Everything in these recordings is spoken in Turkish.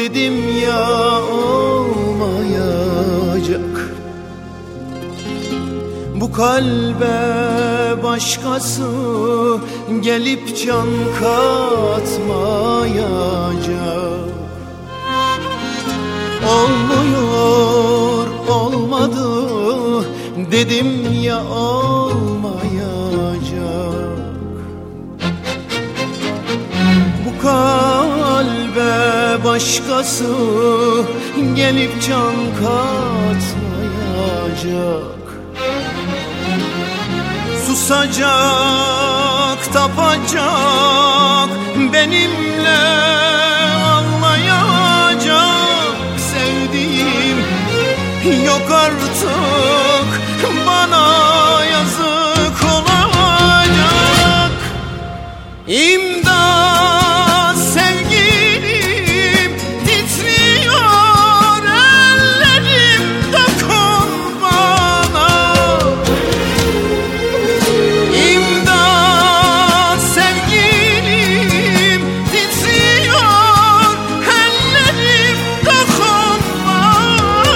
dedim ya olmayacak. Bu kalbe başkası gelip can katmayacak. Olmuyor, olmadı dedim ya olmayacak. Bu kalbe başkası gelip can katmayacak. Susacak, tapacak, benimle ağlayacak. Sevdiğim yok artık, bana yazık olacak. İmdat sevgilim, titriyor ellerim, dokun bana. İmdat sevgilim, titriyor ellerim, dokun bana.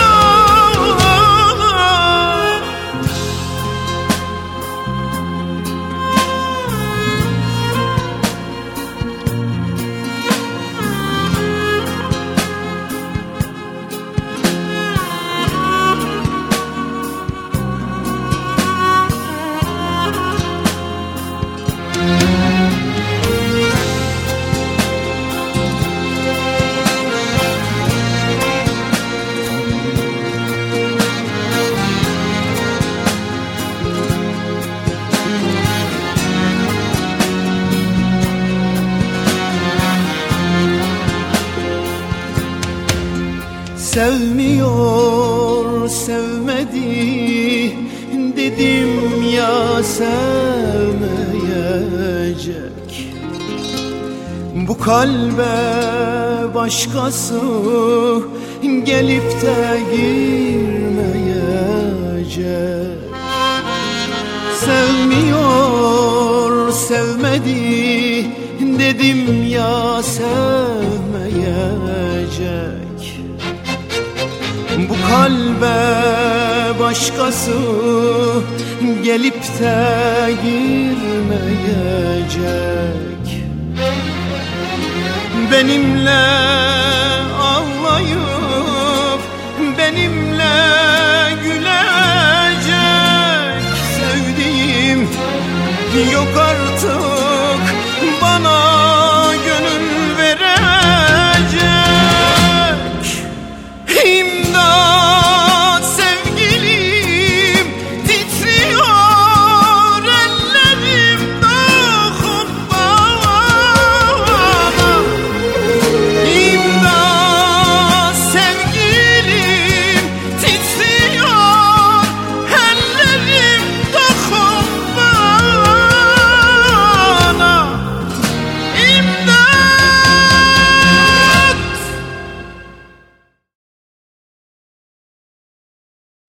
Sevmiyor, sevmedi dedim ya sevmeyecek. Bu kalbe başkası gelip de girmeyecek. Sevmiyor, sevmedi dedim ya sevmeyecek. Bu kalbe başkası gelip de girmeyecek. Benimle ağlayıp benimle gülecek. Sevdiğim yok artık.